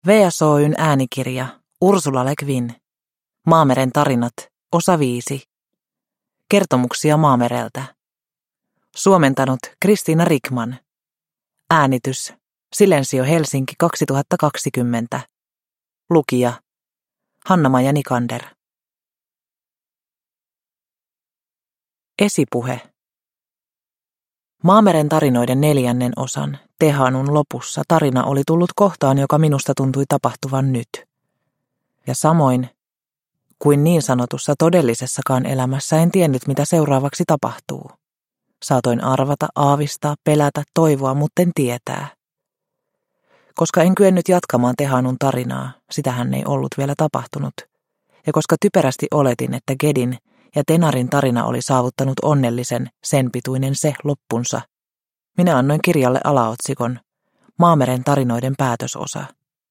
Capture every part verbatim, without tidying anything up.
V S O:n äänikirja Ursula Le Guin. Maameren tarinat, osa viisi. Kertomuksia Maamereltä. Suomentanut Kristiina Rickman. Äänitys Silensio Helsinki kaksituhattakaksikymmentä. Lukija Hanna-Maja Nikander. Esipuhe. Maameren tarinoiden neljännen osan, Tehanun lopussa, tarina oli tullut kohtaan, joka minusta tuntui tapahtuvan nyt. Ja samoin kuin niin sanotussa todellisessakaan elämässä en tiennyt, mitä seuraavaksi tapahtuu. Saatoin arvata, aavistaa, pelätä, toivoa, mutten tietää. Koska en kyennyt jatkamaan Tehanun tarinaa, sitähän ei ollut vielä tapahtunut. Ja koska typerästi oletin, että Gedin ja Tenarin tarina oli saavuttanut onnellisen, sen pituinen se loppunsa, minä annoin kirjalle alaotsikon Maameren tarinoiden päätösosa.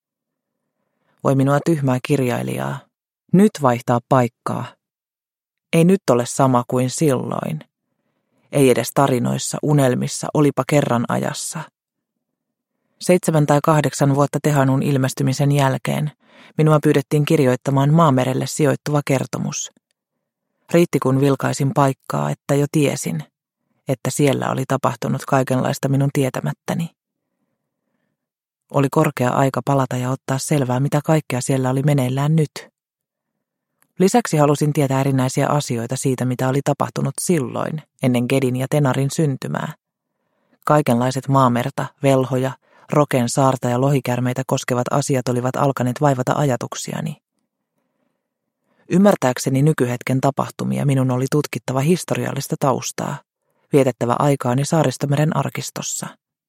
Voi minua tyhmää kirjailijaa. Nyt vaihtaa paikkaa. Ei nyt ole sama kuin silloin. Ei edes tarinoissa, unelmissa, olipa kerran ajassa. Seitsemän tai kahdeksan vuotta Tehanun ilmestymisen jälkeen minua pyydettiin kirjoittamaan Maamerelle sijoittuva kertomus. Riitti kun vilkaisin paikkaa, että jo tiesin, että siellä oli tapahtunut kaikenlaista minun tietämättäni. Oli korkea aika palata ja ottaa selvää, mitä kaikkea siellä oli meneillään nyt. Lisäksi halusin tietää erinäisiä asioita siitä, mitä oli tapahtunut silloin, ennen Gedin ja Tenarin syntymää. Kaikenlaiset maamerta, velhoja, roken saarta ja lohikärmeitä koskevat asiat olivat alkaneet vaivata ajatuksiani. Ymmärtääkseni nykyhetken tapahtumia minun oli tutkittava historiallista taustaa, vietettävä aikaani Saaristomeren arkistossa.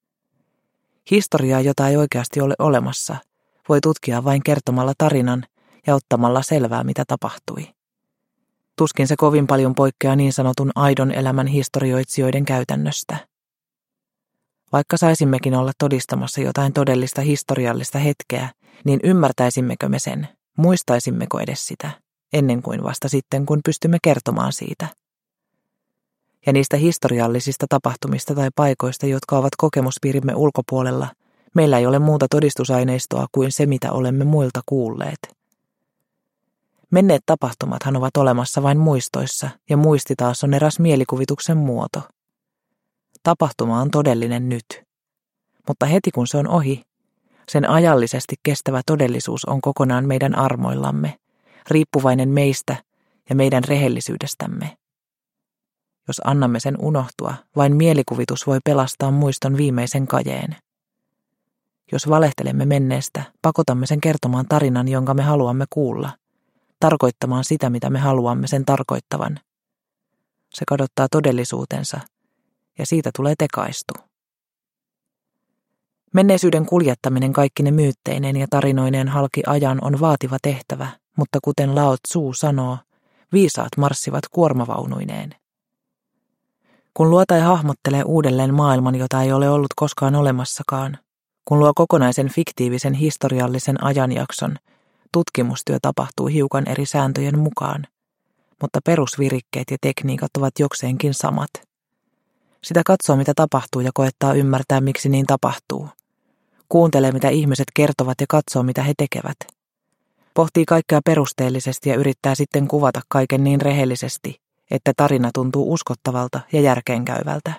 Historiaa, jota ei oikeasti ole olemassa, voi tutkia vain kertomalla tarinan ja ottamalla selvää, mitä tapahtui. Tuskin se kovin paljon poikkeaa niin sanotun aidon elämän historioitsijoiden käytännöstä. Vaikka saisimmekin olla todistamassa jotain todellista historiallista hetkeä, niin ymmärtäisimmekö me sen, muistaisimmeko edes sitä, ennen kuin vasta sitten, kun pystymme kertomaan siitä. Ja niistä historiallisista tapahtumista tai paikoista, jotka ovat kokemuspiirimme ulkopuolella, meillä ei ole muuta todistusaineistoa kuin se, mitä olemme muilta kuulleet. Menneet tapahtumathan ovat olemassa vain muistoissa, ja muisti taas on eräs mielikuvituksen muoto. Tapahtuma on todellinen nyt. Mutta heti kun se on ohi, sen ajallisesti kestävä todellisuus on kokonaan meidän armoillamme, riippuvainen meistä ja meidän rehellisyydestämme. Jos annamme sen unohtua, vain mielikuvitus voi pelastaa muiston viimeisen kajeen. Jos valehtelemme menneestä, pakotamme sen kertomaan tarinan, jonka me haluamme kuulla, tarkoittamaan sitä, mitä me haluamme sen tarkoittavan. Se kadottaa todellisuutensa, ja siitä tulee tekaistu. Menneisyyden kuljettaminen kaikkine myytteineen ja tarinoineen halki ajan on vaativa tehtävä, mutta kuten Lao Tzu sanoo, viisaat marssivat kuormavaunuineen. Kun luo tai hahmottelee uudelleen maailman, jota ei ole ollut koskaan olemassakaan, kun luo kokonaisen fiktiivisen historiallisen ajanjakson, tutkimustyö tapahtuu hiukan eri sääntöjen mukaan, mutta perusvirikkeet ja tekniikat ovat jokseenkin samat. Sitä katsoo, mitä tapahtuu ja koettaa ymmärtää, miksi niin tapahtuu. Kuuntelee, mitä ihmiset kertovat ja katsoo, mitä he tekevät. Pohtii kaikkea perusteellisesti ja yrittää sitten kuvata kaiken niin rehellisesti, että tarina tuntuu uskottavalta ja järkeenkäyvältä.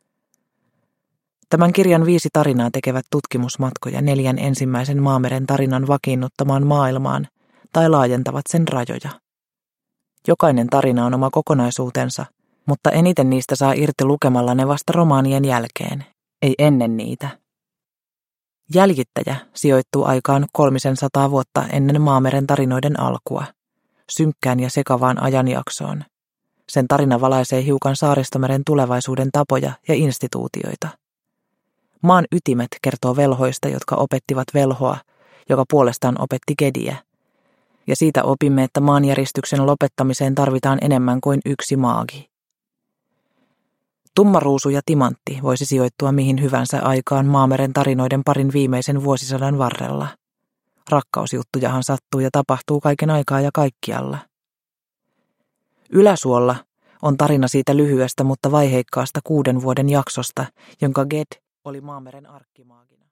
Tämän kirjan viisi tarinaa tekevät tutkimusmatkoja neljän ensimmäisen Maameren tarinan vakiinnuttamaan maailmaan tai laajentavat sen rajoja. Jokainen tarina on oma kokonaisuutensa, mutta eniten niistä saa irti lukemalla ne vasta romaanien jälkeen, ei ennen niitä. Jäljittäjä sijoittuu aikaan kolmisen sataa vuotta ennen Maameren tarinoiden alkua, synkkään ja sekavaan ajanjaksoon. Sen tarina valaisee hiukan Saaristomeren tulevaisuuden tapoja ja instituutioita. Maan ytimet kertoo velhoista, jotka opettivat velhoa, joka puolestaan opetti Gediä. Ja siitä opimme, että maanjäristyksen lopettamiseen tarvitaan enemmän kuin yksi maagi. Tummaruusu ja timantti voisi sijoittua mihin hyvänsä aikaan Maameren tarinoiden parin viimeisen vuosisadan varrella. Rakkausjuttujahan sattuu ja tapahtuu kaiken aikaa ja kaikkialla. Yläsuolla on tarina siitä lyhyestä, mutta vaiheikkaasta kuuden vuoden jaksosta, jonka Ged oli Maameren arkkimaagina.